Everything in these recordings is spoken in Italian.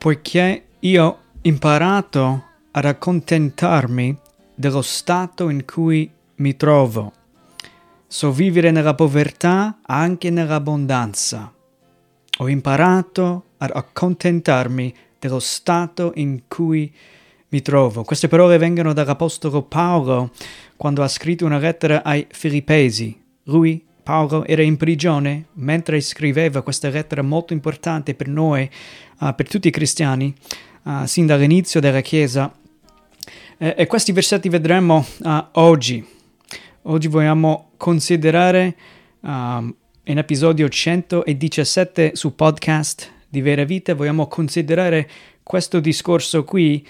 poiché io ho imparato ad accontentarmi dello stato in cui mi trovo. So vivere nella povertà anche nell'abbondanza. Ho imparato ad accontentarmi dello stato in cui mi trovo. Queste parole vengono dall'Apostolo Paolo quando ha scritto una lettera ai Filippesi. Lui, Paolo, era in prigione mentre scriveva questa lettera molto importante per noi, per tutti i cristiani, sin dall'inizio della Chiesa. E questi versetti vedremo oggi. Oggi vogliamo considerare in episodio 117 su podcast di Vera Vita, vogliamo considerare questo discorso qui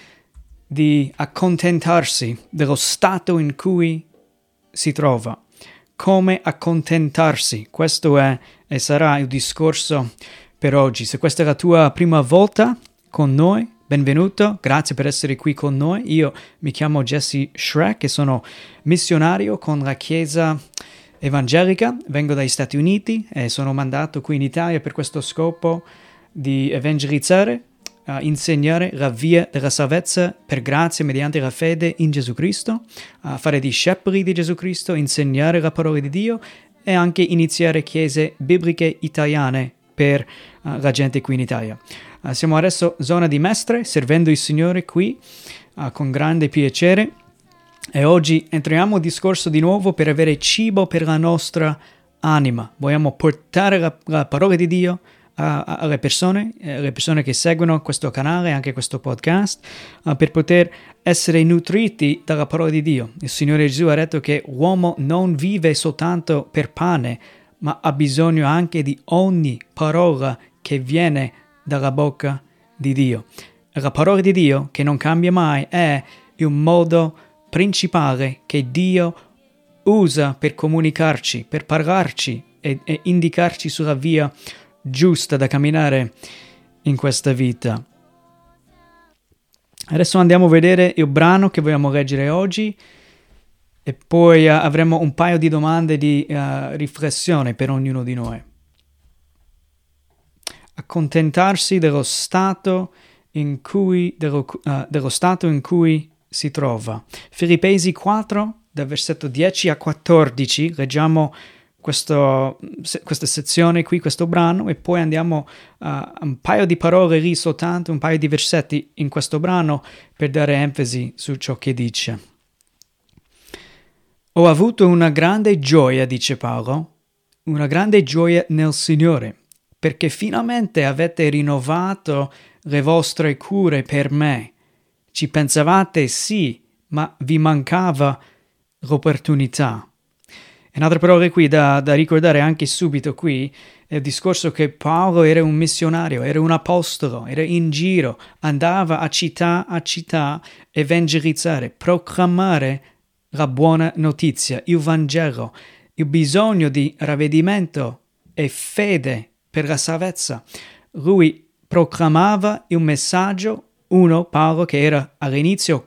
di accontentarsi dello stato in cui si trova. Come accontentarsi, questo è e sarà il discorso per oggi. Se questa è la tua prima volta con noi, benvenuto, grazie per essere qui con noi. Io mi chiamo Jesse Schreck e sono missionario con la Chiesa Evangelica, vengo dagli Stati Uniti e sono mandato qui in Italia per questo scopo di evangelizzare, insegnare la via della salvezza per grazia mediante la fede in Gesù Cristo, fare discepoli di Gesù Cristo, insegnare la parola di Dio e anche iniziare chiese bibliche italiane per la gente qui in Italia. Siamo adesso zona di Mestre, servendo il Signore qui con grande piacere e oggi entriamo in discorso di nuovo per avere cibo per la nostra anima. Vogliamo portare la parola di Dio alle persone che seguono questo canale, anche questo podcast, per poter essere nutriti dalla parola di Dio. Il Signore Gesù ha detto che l'uomo non vive soltanto per pane, ma ha bisogno anche di ogni parola che viene dalla bocca di Dio. La parola di Dio, che non cambia mai, è il modo principale che Dio usa per comunicarci, per parlarci e indicarci sulla via giusta da camminare in questa vita. Adesso andiamo a vedere il brano che vogliamo leggere oggi e poi avremo un paio di domande di riflessione per ognuno di noi. Accontentarsi dello stato in cui si trova. Filippesi 4, dal versetto 10 a 14, leggiamo questa sezione qui, questo brano, e poi andiamo a un paio di parole lì soltanto, un paio di versetti in questo brano per dare enfasi su ciò che dice. Ho avuto una grande gioia, dice Paolo, una grande gioia nel Signore, perché finalmente avete rinnovato le vostre cure per me. Ci pensavate sì, ma vi mancava l'opportunità. In altre parole qui da ricordare anche subito qui è il discorso che Paolo era un missionario, era un apostolo, era in giro, andava a città evangelizzare, proclamare la buona notizia, il Vangelo, il bisogno di ravvedimento e fede per la salvezza. Lui proclamava il messaggio, Paolo, che era all'inizio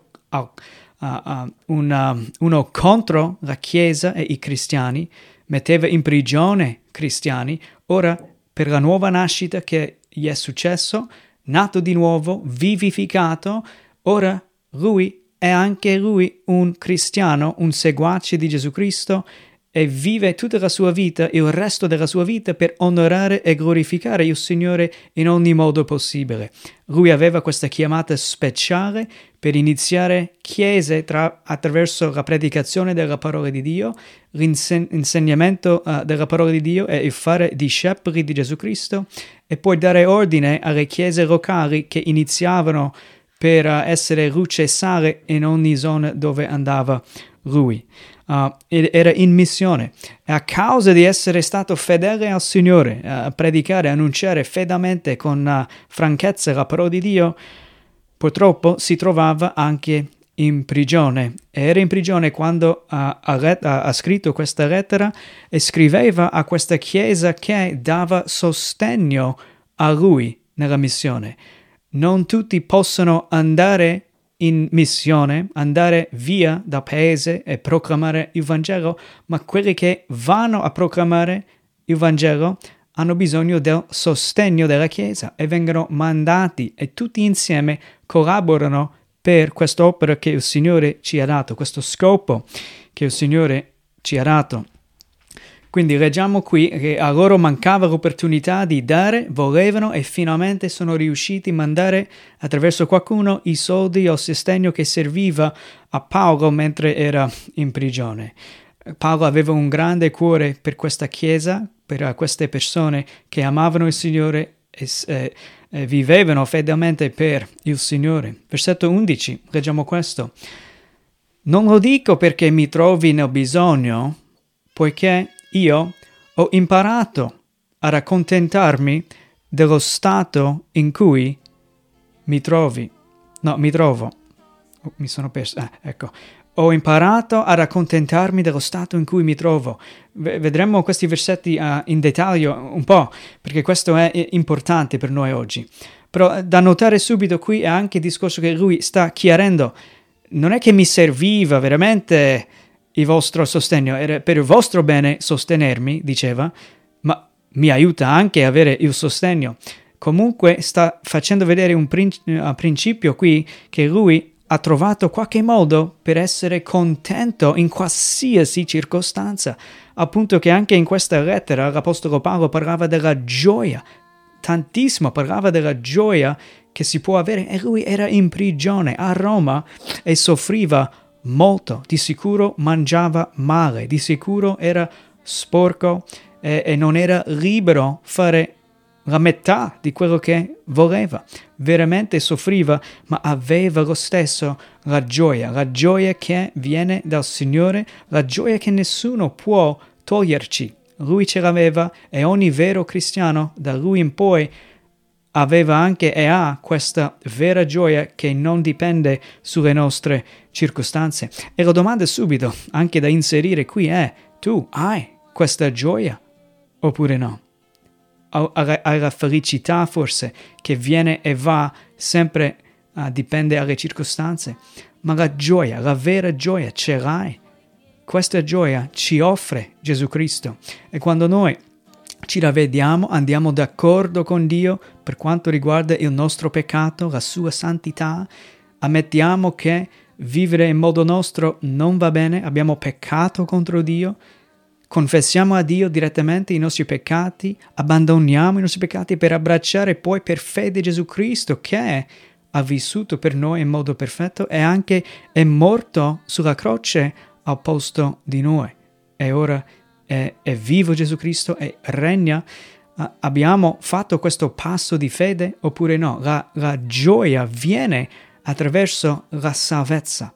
uno contro la Chiesa e i cristiani, metteva in prigione cristiani. Ora, per la nuova nascita che gli è successo, nato di nuovo, vivificato, ora lui è anche lui un cristiano, un seguace di Gesù Cristo e vive tutta la sua vita, il resto della sua vita, per onorare e glorificare il Signore in ogni modo possibile. Lui aveva questa chiamata speciale per iniziare chiese attraverso la predicazione della parola di Dio, l'insegnamento della parola di Dio e il fare discepoli di Gesù Cristo, e poi dare ordine alle chiese locali che iniziavano per essere luce e sale in ogni zona dove andava lui. Era in missione e a causa di essere stato fedele al Signore, a predicare, annunciare fedelmente con franchezza la parola di Dio, purtroppo si trovava anche in prigione. Era in prigione quando ha scritto questa lettera e scriveva a questa chiesa che dava sostegno a lui nella missione. Non tutti possono andare in missione, andare via dal paese e proclamare il Vangelo, ma quelli che vanno a proclamare il Vangelo hanno bisogno del sostegno della Chiesa e vengono mandati e tutti insieme collaborano per quest'opera che il Signore ci ha dato, questo scopo che il Signore ci ha dato. Quindi leggiamo qui che a loro mancava l'opportunità di dare, volevano e finalmente sono riusciti a mandare attraverso qualcuno i soldi o il sostegno che serviva a Paolo mentre era in prigione. Paolo aveva un grande cuore per questa chiesa, per queste persone che amavano il Signore e vivevano fedelmente per il Signore. Versetto 11, leggiamo questo. Non lo dico perché mi trovi nel bisogno, poiché io ho imparato ad accontentarmi dello stato in cui mi trovo. Mi sono perso. Ecco. Ho imparato ad accontentarmi dello stato in cui mi trovo. Vedremo questi versetti in dettaglio un po', perché questo è importante per noi oggi. Però da notare subito qui è anche il discorso che lui sta chiarendo. Non è che mi serviva veramente il vostro sostegno, era per il vostro bene sostenermi, diceva, ma mi aiuta anche a avere il sostegno. Comunque sta facendo vedere a principio qui che lui ha trovato qualche modo per essere contento in qualsiasi circostanza, appunto che anche in questa lettera l'Apostolo Paolo parlava della gioia, tantissimo parlava della gioia che si può avere, e lui era in prigione a Roma e soffriva molto, di sicuro mangiava male, di sicuro era sporco e non era libero fare la metà di quello che voleva, veramente soffriva, ma aveva lo stesso la gioia che viene dal Signore, la gioia che nessuno può toglierci. Lui ce l'aveva e ogni vero cristiano da lui in poi aveva anche e ha questa vera gioia che non dipende sulle nostre circostanze. E la domanda subito, anche da inserire qui, è: tu hai questa gioia oppure no? Hai la felicità forse che viene e va, sempre dipende dalle circostanze, ma la gioia, la vera gioia ce l'hai. Questa gioia ci offre Gesù Cristo, e quando noi ci ravvediamo, andiamo d'accordo con Dio per quanto riguarda il nostro peccato, la sua santità, ammettiamo che vivere in modo nostro non va bene, abbiamo peccato contro Dio, confessiamo a Dio direttamente i nostri peccati, abbandoniamo i nostri peccati per abbracciare poi per fede Gesù Cristo, che ha vissuto per noi in modo perfetto e anche è morto sulla croce al posto di noi. E ora è vivo Gesù Cristo e regna. Abbiamo fatto questo passo di fede oppure no? La gioia viene attraverso la salvezza.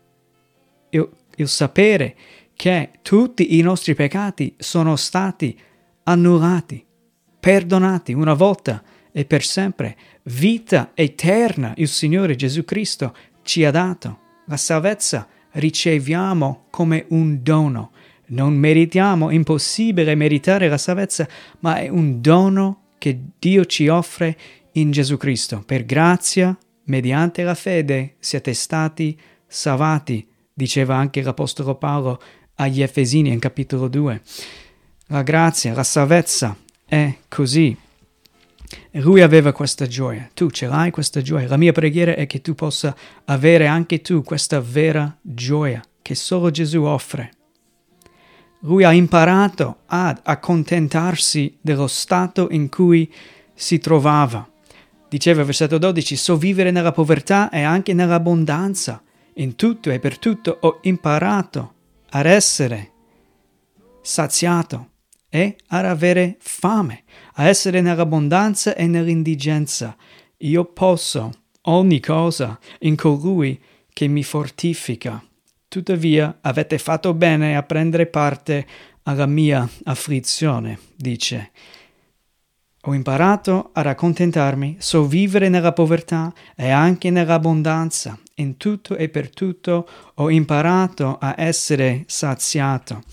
Il sapere che tutti i nostri peccati sono stati annullati, perdonati una volta e per sempre. Vita eterna il Signore Gesù Cristo ci ha dato. La salvezza riceviamo come un dono. Non meritiamo, è impossibile meritare la salvezza, ma è un dono che Dio ci offre in Gesù Cristo. Per grazia, mediante la fede, siete stati salvati, diceva anche l'Apostolo Paolo agli Efesini in capitolo 2. La grazia, la salvezza è così. Lui aveva questa gioia. Tu ce l'hai questa gioia. La mia preghiera è che tu possa avere anche tu questa vera gioia che solo Gesù offre. Lui ha imparato ad accontentarsi dello stato in cui si trovava. Diceva versetto 12, so vivere nella povertà e anche nell'abbondanza. In tutto e per tutto ho imparato ad essere saziato e ad avere fame, a essere nell'abbondanza e nell'indigenza. Io posso ogni cosa in colui che mi fortifica. Tuttavia avete fatto bene a prendere parte alla mia afflizione, dice. Ho imparato ad accontentarmi, so vivere nella povertà e anche nell'abbondanza. In tutto e per tutto ho imparato a essere saziato.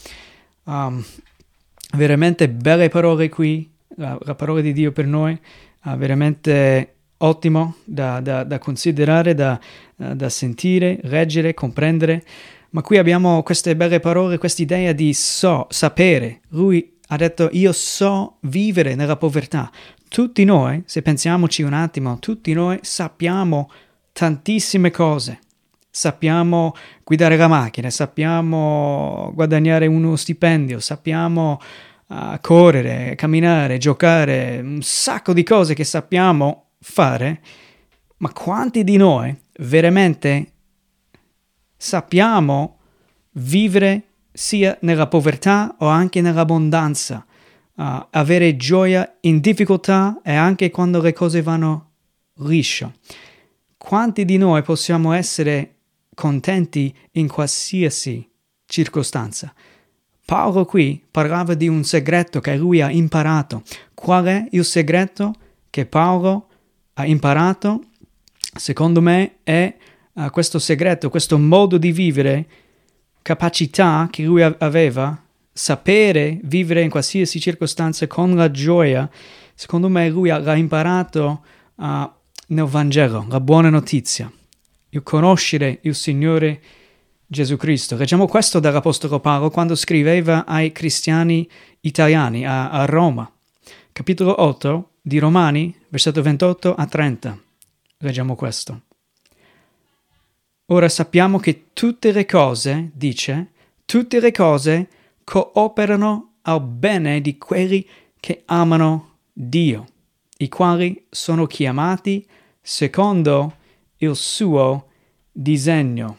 Veramente belle parole qui, la parola di Dio per noi, veramente ottimo da considerare, da sentire, leggere, comprendere. Ma qui abbiamo queste belle parole, questa idea di sapere. Lui Ha detto io so vivere nella povertà. Tutti noi, se pensiamoci un attimo, tutti noi sappiamo tantissime cose. Sappiamo guidare la macchina, sappiamo guadagnare uno stipendio, sappiamo correre, camminare, giocare, un sacco di cose che sappiamo fare, ma quanti di noi veramente sappiamo vivere sia nella povertà o anche nell'abbondanza, avere gioia in difficoltà e anche quando le cose vanno liscio? Quanti di noi possiamo essere contenti in qualsiasi circostanza? Paolo qui parlava di un segreto che lui ha imparato. Qual è il segreto che Paolo ha imparato? Secondo me è questo segreto, questo modo di vivere, capacità che lui aveva, sapere vivere in qualsiasi circostanza con la gioia. Secondo me lui l'ha imparato nel Vangelo, la buona notizia, il conoscere il Signore Gesù Cristo. Leggiamo questo dall'Apostolo Paolo quando scriveva ai cristiani italiani a Roma, capitolo 8 di Romani, versetto 28 a 30. Leggiamo questo. Ora sappiamo che tutte le cose, dice, tutte le cose cooperano al bene di quelli che amano Dio, i quali sono chiamati secondo il suo disegno.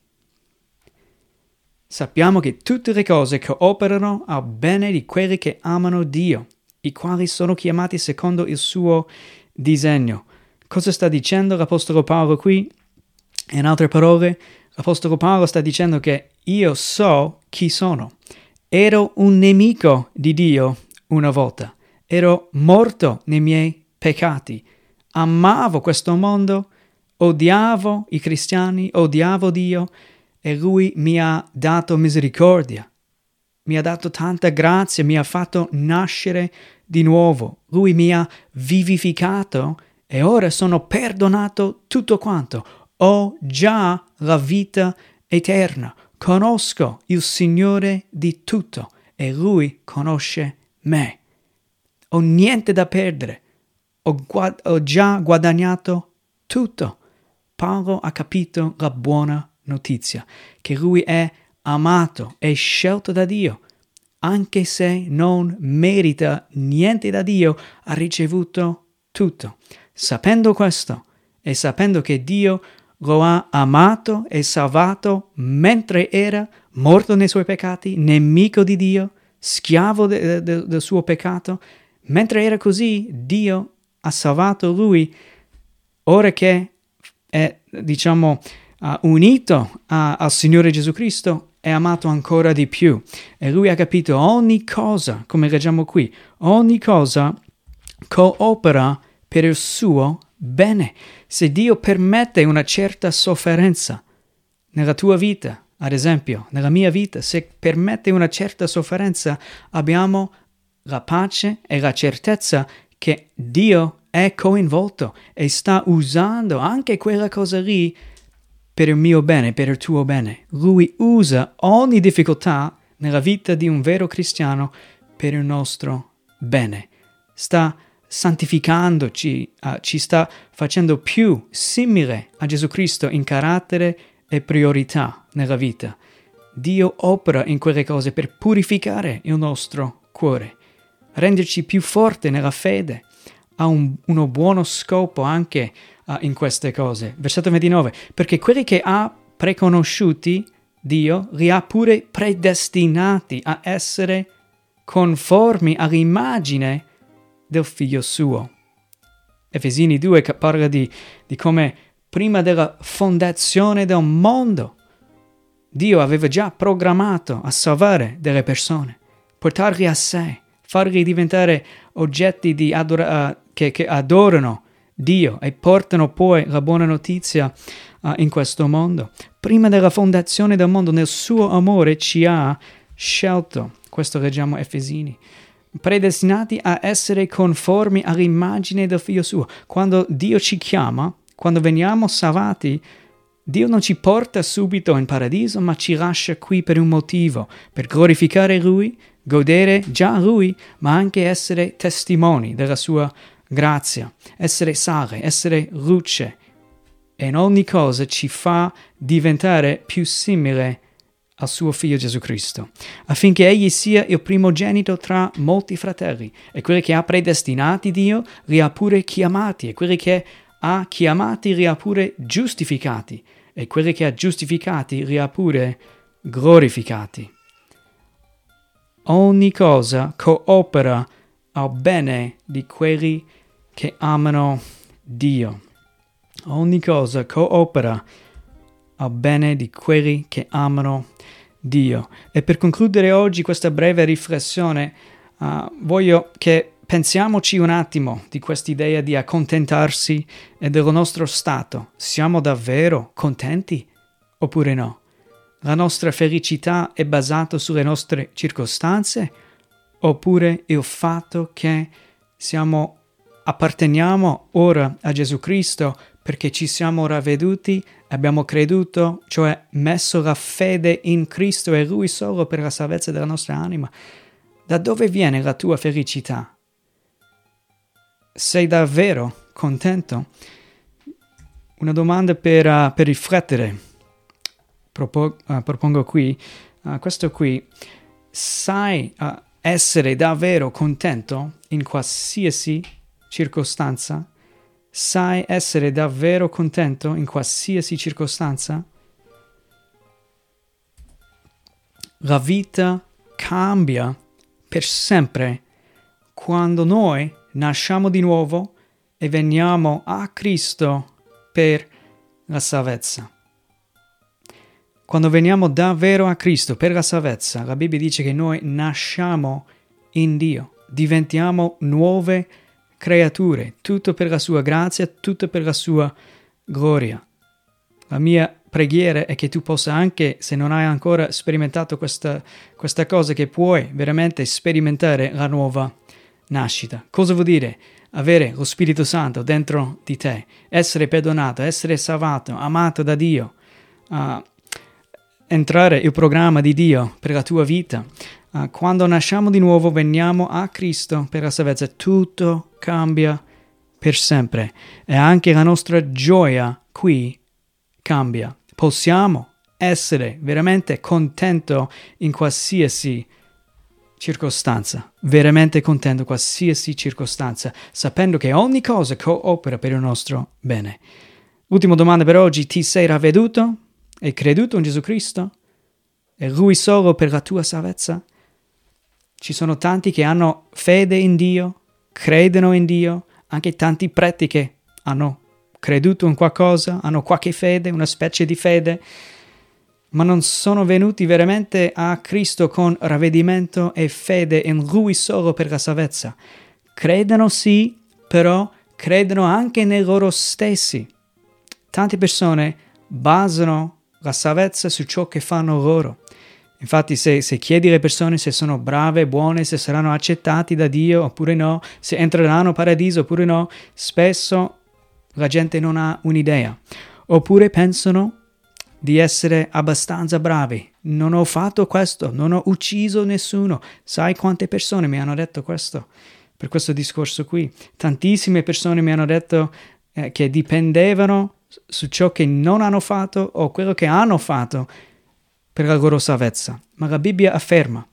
Sappiamo che tutte le cose cooperano al bene di quelli che amano Dio, i quali sono chiamati secondo il suo disegno. Cosa sta dicendo l'Apostolo Paolo qui? In altre parole, l'Apostolo Paolo sta dicendo che io so chi sono. Ero un nemico di Dio una volta. Ero morto nei miei peccati. Amavo questo mondo, odiavo i cristiani, odiavo Dio e Lui mi ha dato misericordia. Mi ha dato tanta grazia, mi ha fatto nascere di nuovo. Lui mi ha vivificato e ora sono perdonato tutto quanto. Ho già la vita eterna. Conosco il Signore di tutto e Lui conosce me. Ho niente da perdere. Ho già guadagnato tutto. Paolo ha capito la buona notizia, che lui è amato, è scelto da Dio. Anche se non merita niente da Dio, ha ricevuto tutto. Sapendo questo e sapendo che Dio lo ha amato e salvato mentre era morto nei suoi peccati, nemico di Dio, schiavo del suo peccato, mentre era così, Dio ha salvato lui. Ora che è, unito al Signore Gesù Cristo, è amato ancora di più. E lui ha capito ogni cosa, come leggiamo qui, ogni cosa coopera per il suo bene. Se Dio permette una certa sofferenza nella tua vita, ad esempio, nella mia vita, se permette una certa sofferenza, abbiamo la pace e la certezza che Dio è coinvolto e sta usando anche quella cosa lì per il mio bene, per il tuo bene. Lui usa ogni difficoltà nella vita di un vero cristiano per il nostro bene. Sta santificandoci, ci sta facendo più simile a Gesù Cristo in carattere e priorità nella vita. Dio opera in quelle cose per purificare il nostro cuore, renderci più forte nella fede. Ha uno buono scopo anche in queste cose. Versetto 29, perché quelli che ha preconosciuti, Dio li ha pure predestinati a essere conformi all'immagine del Figlio suo. Efesini 2 parla di come prima della fondazione del mondo Dio aveva già programmato a salvare delle persone, portarli a sé, farli diventare oggetti che adorano Dio e portano poi la buona notizia in questo mondo. Prima della fondazione del mondo, nel suo amore ci ha scelto. Questo leggiamo Efesini. Predestinati a essere conformi all'immagine del Figlio suo. Quando Dio ci chiama, quando veniamo salvati, Dio non ci porta subito in paradiso, ma ci lascia qui per un motivo, per glorificare Lui, godere già Lui, ma anche essere testimoni della sua grazia, essere sale, essere luce, e in ogni cosa ci fa diventare più simile al suo Figlio Gesù Cristo, affinché Egli sia il primogenito tra molti fratelli, e quelli che ha predestinati Dio li ha pure chiamati, e quelli che ha chiamati li ha pure giustificati, e quelli che ha giustificati li ha pure glorificati. Ogni cosa coopera al bene di quelli che amano Dio. Ogni cosa coopera al bene di quelli che amano Dio. E per concludere oggi questa breve riflessione, voglio che pensiamoci un attimo di quest'idea di accontentarsi e del nostro stato. Siamo davvero contenti oppure no? La nostra felicità è basata sulle nostre circostanze oppure il fatto che apparteniamo ora a Gesù Cristo perché ci siamo ravveduti, abbiamo creduto, cioè messo la fede in Cristo e Lui solo per la salvezza della nostra anima? Da dove viene la tua felicità? Sei davvero contento? Una domanda per riflettere. Propongo qui, questo qui. Sai essere davvero contento in qualsiasi circostanza? Sai essere davvero contento in qualsiasi circostanza? La vita cambia per sempre quando noi nasciamo di nuovo e veniamo a Cristo per la salvezza. Quando veniamo davvero a Cristo per la salvezza, la Bibbia dice che noi nasciamo in Dio, diventiamo nuove creature, tutto per la sua grazia, tutto per la sua gloria. La mia preghiera è che tu possa anche, se non hai ancora sperimentato questa cosa, che puoi veramente sperimentare la nuova nascita. Cosa vuol dire? Avere lo Spirito Santo dentro di te, essere perdonato, essere salvato, amato da Dio, entrare il programma di Dio per la tua vita. Quando nasciamo di nuovo, veniamo a Cristo per la salvezza, tutto cambia per sempre e anche la nostra gioia qui cambia. Possiamo essere veramente contento in qualsiasi circostanza, veramente contento in qualsiasi circostanza, sapendo che ogni cosa coopera per il nostro bene. Ultima domanda per oggi: ti sei ravveduto? Hai creduto in Gesù Cristo? È Lui solo per la tua salvezza? Ci sono tanti che hanno fede in Dio, credono in Dio, anche tanti preti che hanno creduto in qualcosa, hanno qualche fede, una specie di fede, ma non sono venuti veramente a Cristo con ravvedimento e fede in Lui solo per la salvezza. Credono sì, però credono anche in loro stessi. Tante persone basano la salvezza su ciò che fanno loro. Infatti se chiedi alle persone se sono brave, buone, se saranno accettati da Dio oppure no, se entreranno al paradiso oppure no, spesso la gente non ha un'idea. Oppure pensano di essere abbastanza bravi. Non ho fatto questo, non ho ucciso nessuno. Sai quante persone mi hanno detto questo per questo discorso qui? Tantissime persone mi hanno detto che dipendevano su ciò che non hanno fatto o quello che hanno fatto per la loro salvezza. Ma la Bibbia afferma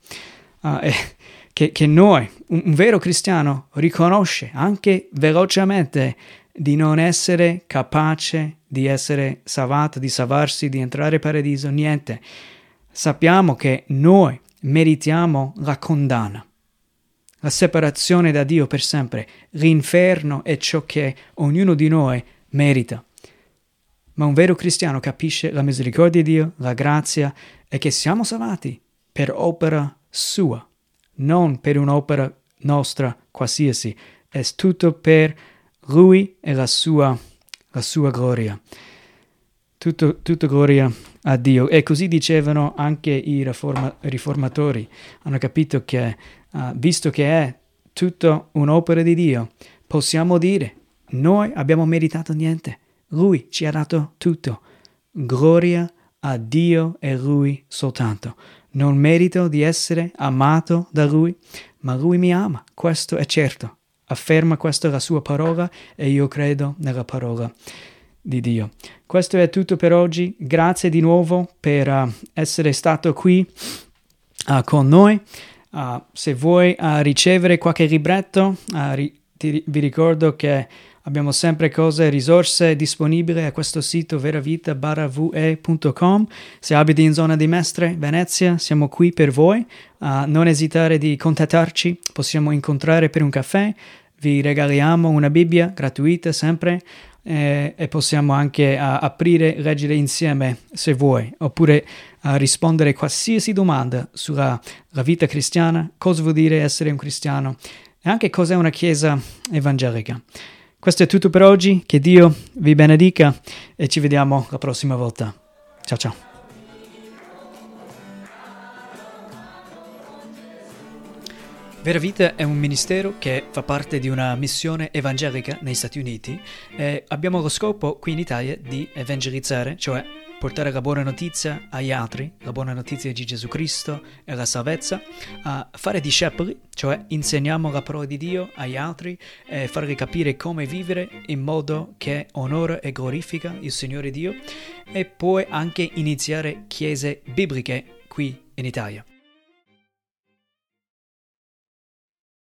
che noi, un vero cristiano, riconosce anche velocemente di non essere capace di essere salvato, di salvarsi, di entrare in paradiso, niente. Sappiamo che noi meritiamo la condanna, la separazione da Dio per sempre. L'inferno è ciò che ognuno di noi merita. Ma un vero cristiano capisce la misericordia di Dio, la grazia, e che siamo salvati per opera sua, non per un'opera nostra qualsiasi. È tutto per Lui e la sua gloria. Tutto gloria a Dio. E così dicevano anche i riformatori. Hanno capito che, visto che è tutto un'opera di Dio, possiamo dire: noi abbiamo meritato niente. Lui ci ha dato tutto. Gloria a Dio e Lui soltanto. non merito di essere amato da Lui, ma Lui mi ama, questo è certo. Afferma questo la sua parola e io credo nella parola di Dio. Questo è tutto per oggi. Grazie di nuovo per essere stato qui con noi. Se vuoi ricevere qualche libretto, vi ricordo che abbiamo sempre cose, risorse disponibili a questo sito veravita-ve.com. Se abiti in zona di Mestre, Venezia, siamo qui per voi. Non esitare di contattarci, possiamo incontrare per un caffè. Vi regaliamo una Bibbia gratuita sempre e possiamo anche aprire e leggere insieme se vuoi, oppure rispondere a qualsiasi domanda sulla la vita cristiana, cosa vuol dire essere un cristiano e anche cos'è una chiesa evangelica. Questo è tutto per oggi, che Dio vi benedica e ci vediamo la prossima volta. Ciao ciao. Vera Vita è un ministero che fa parte di una missione evangelica negli Stati Uniti e abbiamo lo scopo qui in Italia di evangelizzare, cioè portare la buona notizia agli altri, la buona notizia di Gesù Cristo e la salvezza, a fare discepoli, cioè insegniamo la parola di Dio agli altri e farli capire come vivere in modo che onora e glorifica il Signore Dio e poi anche iniziare chiese bibliche qui in Italia.